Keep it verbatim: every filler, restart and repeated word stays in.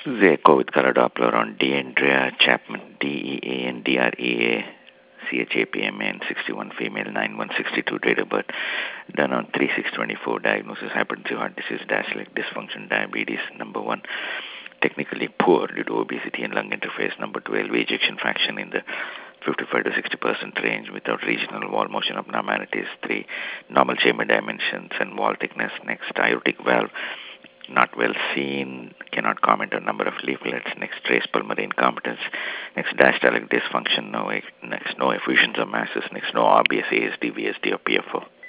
This is echo with color Doppler on Deandrea Chapman, D E A N D R E A C H A P M A N, sixty-one, female, nine one sixty-two, date of birth, done on three six twenty-four, diagnosis hypertensive heart disease, diastolic dysfunction, diabetes, number one, technically poor due to obesity and lung interface, number two, L V ejection fraction in the fifty-five to sixty percent range without regional wall motion abnormalities, three, normal chamber dimensions and wall thickness, next, aortic valve, not well seen, cannot comment on number of leaflets, next trace pulmonary incompetence, next diastolic dysfunction, no next no effusions or masses, next no obvious A S D, V S D or P F O.